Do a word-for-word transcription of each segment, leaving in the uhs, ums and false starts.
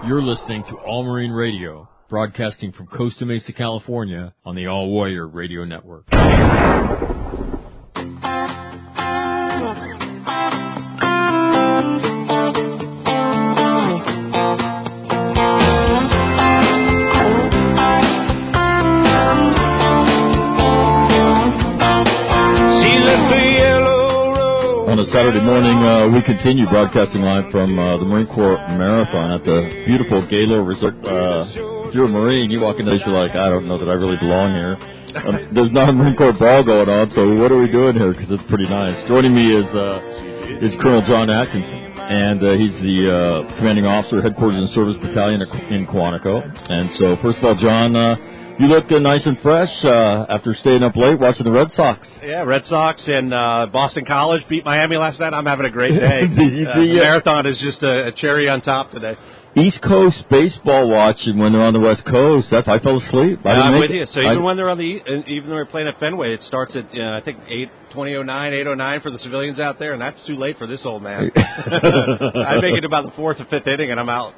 You're listening to All Marine Radio, broadcasting from Costa Mesa, California, on the All Warrior Radio Network. On a Saturday morning, uh, we continue broadcasting live from uh, the Marine Corps Marathon at the beautiful Gaylord Resort. Uh, if you're a Marine, you walk in there, you're like, I don't know that I really belong here. Um, there's not a Marine Corps ball going on, so what are we doing here? Because it's pretty nice. Joining me is uh, is Colonel John Atkinson, and uh, he's the uh, commanding officer, headquarters and service battalion in Quantico. And so, first of all, John, uh, you look uh, nice and fresh uh, after staying up late watching the Red Sox. Yeah, Red Sox and uh, Boston College beat Miami last night. I'm having a great day. the, uh, the, the marathon is just a, a cherry on top today. East Coast baseball watching when they're on the West Coast. That, I fell asleep. I yeah, I'm with it. you. So even I, when they're on the, even when we're playing at Fenway, it starts at uh, I think eight twenty oh nine, eight oh nine for the civilians out there, and that's too late for this old man. I make it about the fourth or fifth inning, and I'm out.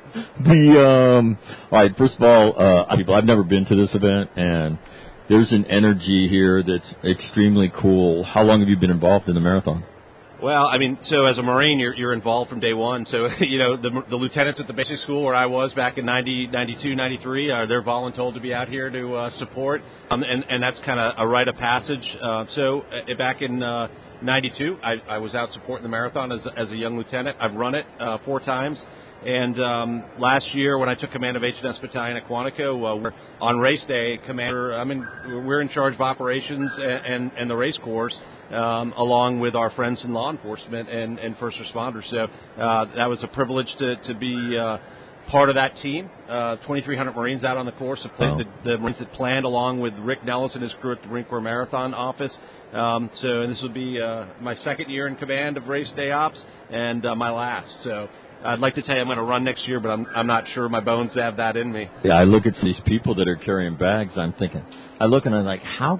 The um, all right. First of all, uh, people, I've never been to this event, and there's an energy here that's extremely cool. How long have you been involved in the marathon? Well, I mean, so as a Marine, you're you're involved from day one. So, you know, the the lieutenants at the basic school where I was back in ninety, ninety-two, ninety-three, uh, they're voluntold to be out here to uh, support, um, and and that's kind of a rite of passage. Uh, so, uh, back in uh, ninety-two, I, I was out supporting the marathon as as a young lieutenant. I've run it uh, four times. And um, last year, when I took command of H and S Battalion at Quantico, uh, we're on race day, commander. I mean, we're in charge of operations and, and, and the race course, um, along with our friends in law enforcement and, and first responders. So uh, that was a privilege to to be uh, part of that team. Uh, twenty-three hundred Marines out on the course, the, oh. the, the Marines that planned, along with Rick Nellis and his crew at the Marine Corps Marathon office. Um, so and this will be uh, my second year in command of race day ops and uh, my last. So. I'd like to tell you I'm going to run next year, but I'm I'm not sure my bones have that in me. Yeah, I look at these people that are carrying bags. I'm thinking, I look and I'm like, how?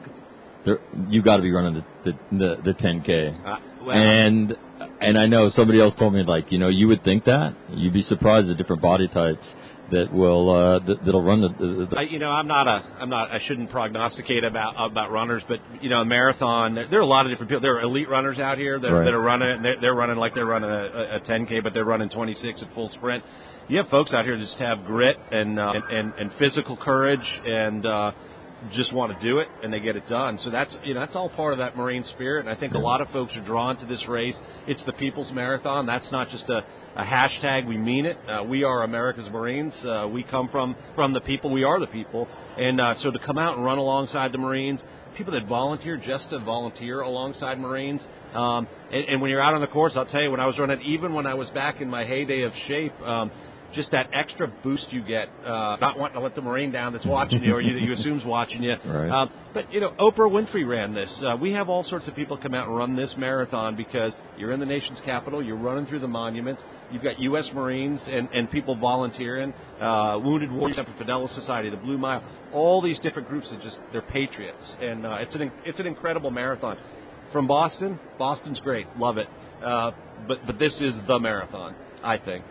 You got to be running the the, the, the ten K. Uh, well, and and I know somebody else told me, like, you know, you would think that. You'd be surprised at different body types that will uh, that, that'll run the. the, the I, you know, I'm not a I'm not I shouldn't prognosticate about about runners, but you know, a marathon. There, there are a lot of different people. There are elite runners out here that, right. that are running it. And they're, they're running like they're running a, a ten K, but they're running twenty-six at full sprint. You have folks out here that just have grit and uh, and, and and physical courage and. Uh, just want to do it, and they get it done. So that's, you know, that's all part of that Marine spirit, and I think a lot of folks are drawn to this race. It's the People's Marathon. That's not just a, a hashtag. We mean it. Uh, we are America's Marines. Uh, we come from, from the people. We are the people. And uh, so to come out and run alongside the Marines, people that volunteer just to volunteer alongside Marines, um, and, and when you're out on the course, I'll tell you, when I was running, even when I was back in my heyday of shape, um, just that extra boost you get, uh, not wanting to let the Marine down that's watching you or you, that you assume's watching you. Right. Um, but, you know, Oprah Winfrey ran this. Uh, we have all sorts of people come out and run this marathon because you're in the nation's capital, you're running through the monuments, you've got U S Marines and, and people volunteering, uh, Wounded Warriors, for Fidelis Society, the Blue Mile, all these different groups that just, they're patriots. And uh, it's an it's an incredible marathon. From Boston, Boston's great, love it. Uh, but, but this is the marathon, I think.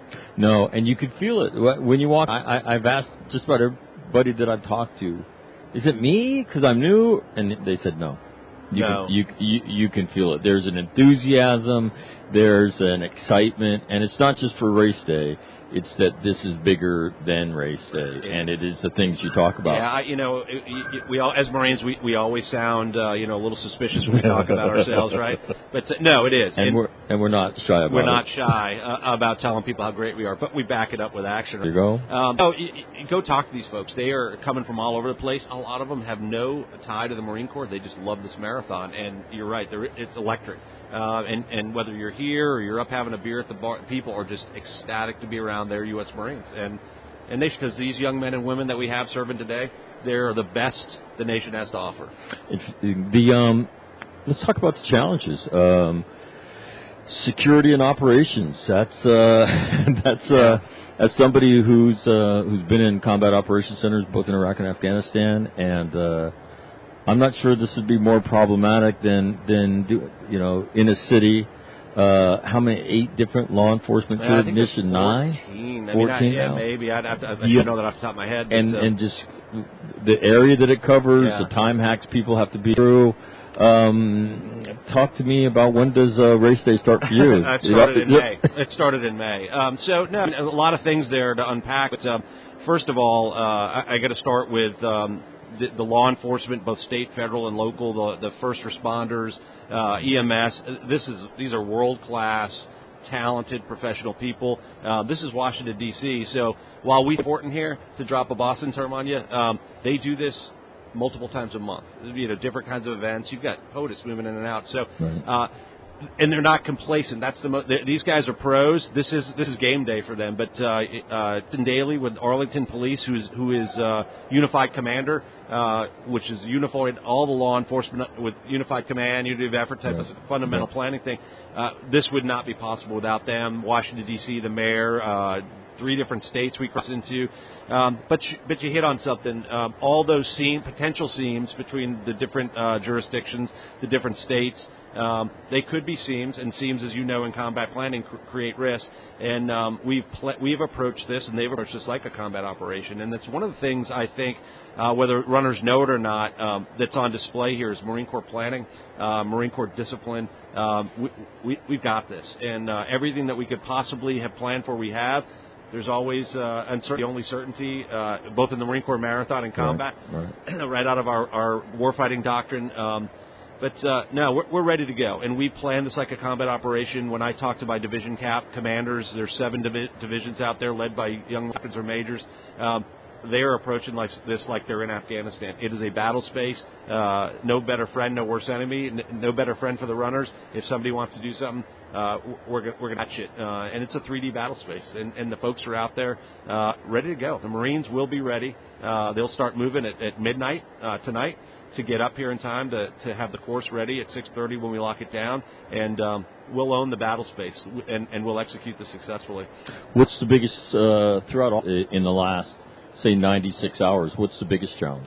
No, and you could feel it when you walk. I, I, I've asked just about everybody that I've talked to, is it me because I'm new? And they said no. You, no. Can, you, you you can feel it. There's an enthusiasm. There's an excitement, and it's not just for race day. It's that this is bigger than race day, and it is the things you talk about. Yeah, I, you know, it, it, we all, as Marines, we, we always sound, uh, you know, a little suspicious when we talk about ourselves, right? But uh, no, it is, and, and we're and we're not shy about it. We're not shy uh, about telling people how great we are, but we back it up with action. There you go. Um, oh, you, you go talk to these folks. They are coming from all over the place. A lot of them have no tie to the Marine Corps. They just love this marathon, and you're right, they're, it's electric. Uh, and, and whether you're here or you're up having a beer at the bar, people are just ecstatic to be around their U S Marines. And and they, because these young men and women that we have serving today, they're the best the nation has to offer. It's the um, let's talk about the challenges. Um, security and operations. That's uh, that's uh, as somebody who's uh, who's been in combat operations centers both in Iraq and Afghanistan, and uh, I'm not sure this would be more problematic than than you know in a city. Uh, how many? Eight different law enforcement Yeah, I think jurisdictions? Nine? fourteen. I Fourteen mean, I, yeah, now? maybe. I'd have to, I should Yeah. know that off the top of my head. But, And uh, and just the area that it covers, Yeah. the time hacks people have to be through. Um, talk to me about when does uh, race day start for you? it started in May. It started in May. Um, so, no, a lot of things there to unpack. But, um, first of all, uh, I, I got to start with um, the, the law enforcement, both state, federal, and local, the, the first responders, uh, E M S. This is these are world class, talented, professional people. Uh, this is Washington D C. So while we important here to drop a Boston term on you, um, they do this multiple times a month. You know, different kinds of events. You've got POTUS moving in and out. So, Right. uh, and they're not complacent. That's the mo- these guys are pros. This is this is game day for them. But uh, uh, Tim Daly with Arlington Police, who's who is uh, Unified Commander, uh, which is unified all the law enforcement with Unified Command, unity of effort type Right. of fundamental Right. planning thing. Uh, this would not be possible without them. Washington D C, the mayor. Uh, Three different states we cross into, um, but you, but you hit on something. Um, all those seam, potential seams between the different uh, jurisdictions, the different states, um, they could be seams, and seams, as you know, in combat planning cr- create risk. And um, we've pl- we've approached this, and they've approached this like a combat operation. And that's one of the things I think, uh, whether runners know it or not, um, that's on display here is Marine Corps planning, uh, Marine Corps discipline. Um, we, we, we've got this, and uh, everything that we could possibly have planned for, we have. There's always uh, uncertainty, only certainty, uh, both in the Marine Corps marathon and combat, Right, right. right out of our, our warfighting doctrine. Um, but uh, no, we're, we're ready to go, and we plan this like a combat operation. When I talk to my division cap commanders, there's seven divi- divisions out there led by young captains or majors. Um, they are approaching like this like they're in Afghanistan. It is a battle space. Uh, no better friend, no worse enemy. N- no better friend for the runners. If somebody wants to do something, uh, we're gonna, we're going to match it. Uh, and it's a three D battle space, and, and the folks are out there uh, ready to go. The Marines will be ready. Uh, they'll start moving at, at midnight uh, tonight to get up here in time to, to have the course ready at six thirty when we lock it down, and um, we'll own the battle space, and, and we'll execute this successfully. What's the biggest uh, throughout all, in the last, say, ninety-six hours? What's the biggest challenge?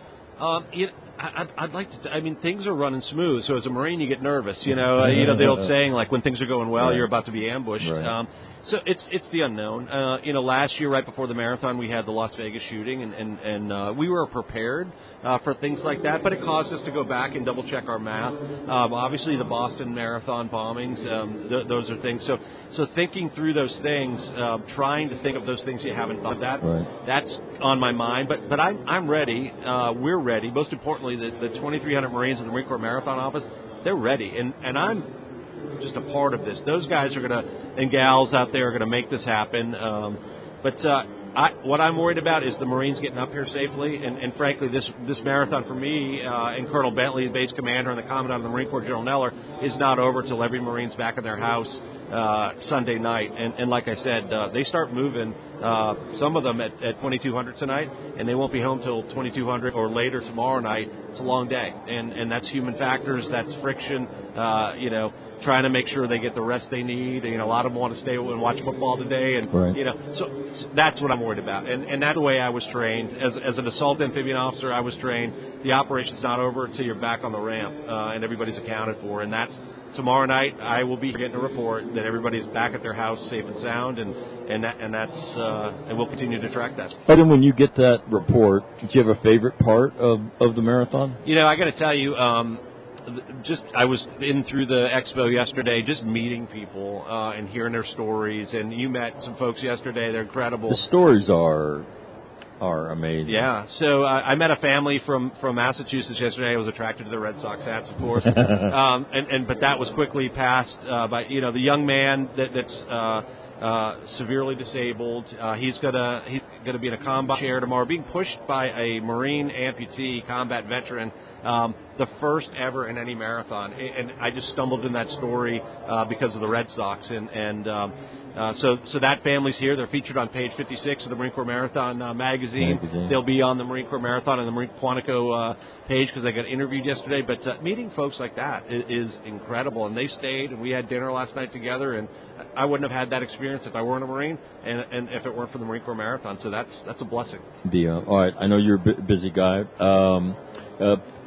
Um, you know, I'd, I'd like to. T- I mean, things are running smooth. So as a Marine, you get nervous. You know, uh, you know the old saying, like when things are going well, Right. you're about to be ambushed. Right. Um, so it's it's the unknown. Uh, you know, last year, right before the marathon, we had the Las Vegas shooting, and and, and uh, we were prepared uh, for things like that. But it caused us to go back and double check our math. Um, obviously, the Boston Marathon bombings, um, th- those are things. So so thinking through those things, uh, trying to think of those things you haven't thought. That Right. that's on my mind. But but I'm I'm ready. Uh, we're ready. Most importantly, the, the twenty-three hundred Marines in the Marine Corps Marathon Office, they're ready, and and I'm just a part of this. Those guys are gonna and gals out there are gonna make this happen. Um, but uh, I, what I'm worried about is the Marines getting up here safely, and, and frankly, this this marathon for me uh, and Colonel Bentley, the base commander, and the Commandant of the Marine Corps, General Neller, is not over till every Marine's back in their house uh, Sunday night. And, and like I said, uh, they start moving. Uh, some of them at, at twenty-two hundred tonight, and they won't be home till twenty-two hundred or later tomorrow night. It's a long day, and and that's human factors, that's friction. Uh, you know, trying to make sure they get the rest they need. You know, a lot of them want to stay and watch football today, and Right. you know, so, so that's what I'm worried about. And and that's the way I was trained as as an assault amphibian officer. I was trained. The operation's not over until you're back on the ramp, uh, and everybody's accounted for. And that's tomorrow night. I will be getting a report that everybody's back at their house safe and sound, and and that and that's uh, and we'll continue to track that. But then when you get that report, do you have a favorite part of, of the marathon? You know, I got to tell you, um, just I was in through the expo yesterday, just meeting people uh, and hearing their stories. And you met some folks yesterday; they're incredible. The stories are are amazing. Yeah. So uh, I met a family from, from Massachusetts yesterday. I was attracted to the Red Sox hats, of course. um, and, and but that was quickly passed uh, by you know the young man that, that's uh, uh, severely disabled. Uh, he's gonna he's gonna be in a combat chair tomorrow, being pushed by a Marine amputee, combat veteran. Um, the first ever in any marathon, and I just stumbled in that story uh, because of the Red Sox, and and um, uh, so so that family's here. They're featured on page fifty-six of the Marine Corps Marathon uh, magazine. magazine. They'll be on the Marine Corps Marathon and the Marine Quantico uh, page because they got interviewed yesterday. But uh, meeting folks like that is, is incredible, and they stayed, and we had dinner last night together, and I wouldn't have had that experience if I weren't a Marine, and, and if it weren't for the Marine Corps Marathon. So that's that's a blessing. The uh, all right, I know you're a bu- busy guy. Um, uh,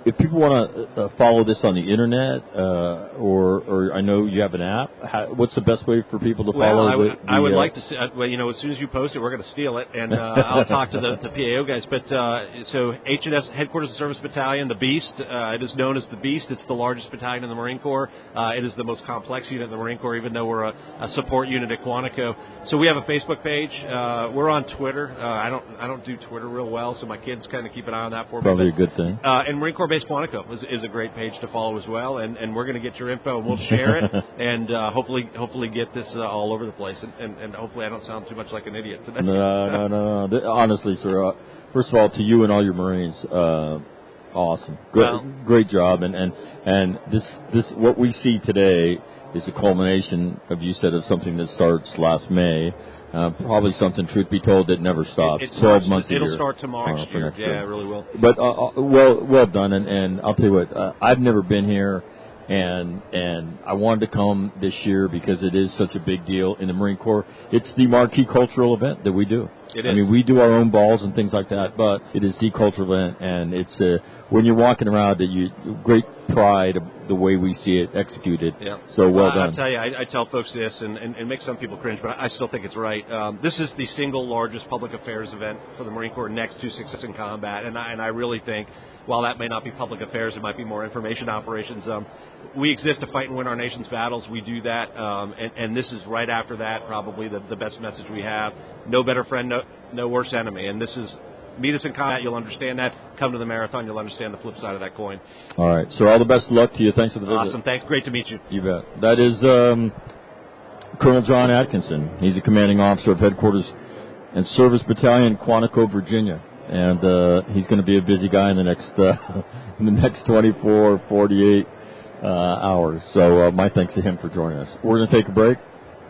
if people want to uh, follow this on the internet, uh, or, or I know you have an app, how, what's the best way for people to follow? Well, I would, the, the, I would uh, like to see, uh, well, you know, as soon as you post it, we're going to steal it, and uh, I'll talk to the, the P A O guys. But uh, so H and S, Headquarters and Service Battalion, the Beast, uh, it is known as the Beast. It's the largest battalion in the Marine Corps. Uh, it is the most complex unit in the Marine Corps, even though we're a, a support unit at Quantico. So we have a Facebook page. Uh, we're on Twitter. Uh, I don't I don't do Twitter real well, so my kids kind of keep an eye on that for me. Probably but, a good thing. Uh, and Marine Corps Base Quantico is, is a great page to follow as well, and, and we're going to get your info, and we'll share it, and uh, hopefully hopefully get this uh, all over the place, and, and, and hopefully I don't sound too much like an idiot today. No, no, no, no. Honestly, sir, uh, first of all, to you and all your Marines, uh, awesome. Great, well, great job, and, and, and this, this, what we see today is a culmination of, you said, of something that starts last May. Uh, probably something, truth be told, that never stops. It, it Twelve starts, months a it'll year. start tomorrow uh, next year. next Yeah, year. it really will. But uh, well, well done. And, and I'll tell you what, uh, I've never been here, and and I wanted to come this year because it is such a big deal in the Marine Corps. It's the marquee cultural event that we do. It I is. mean, we do our own balls and things like that, but it is the cultural event, and it's uh, when you're walking around, that you great pride of the way we see it executed. Yeah. So well uh, done. I'll tell you, I, I tell folks this, and, and, and make some people cringe, but I still think it's right. Um, this is the single largest public affairs event for the Marine Corps next to Success in Combat, and I, and I really think, while that may not be public affairs, it might be more information operations. Um, we exist to fight and win our nation's battles. We do that, um, and, and this is right after that, probably the, the best message we have. No better friend, no, no worse enemy, and this is meet us in combat, you'll understand that. Come to the marathon, you'll understand the flip side of that coin. All right. So all the best of luck to you. Thanks for the visit. Awesome. Thanks. Great to meet you. You bet. That is um, Colonel John Atkinson. He's the commanding officer of Headquarters and Service Battalion, Quantico, Virginia. And uh, he's going to be a busy guy in the next uh, in the next twenty-four, forty-eight uh, hours. So uh, my thanks to him for joining us. We're going to take a break.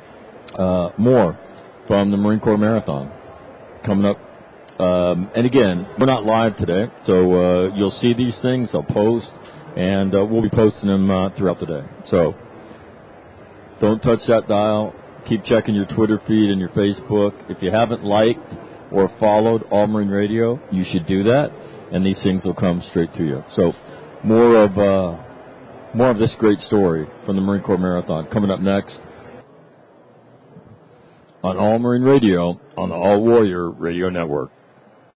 Uh, more from the Marine Corps Marathon coming up. Um, and again, we're not live today, so uh, you'll see these things. I'll post, and uh, we'll be posting them uh, throughout the day. So don't touch that dial. Keep checking your Twitter feed and your Facebook. If you haven't liked or followed All Marine Radio, you should do that, and these things will come straight to you. So more of uh, more of this great story from the Marine Corps Marathon coming up next on All Marine Radio on the All Warrior Radio Network.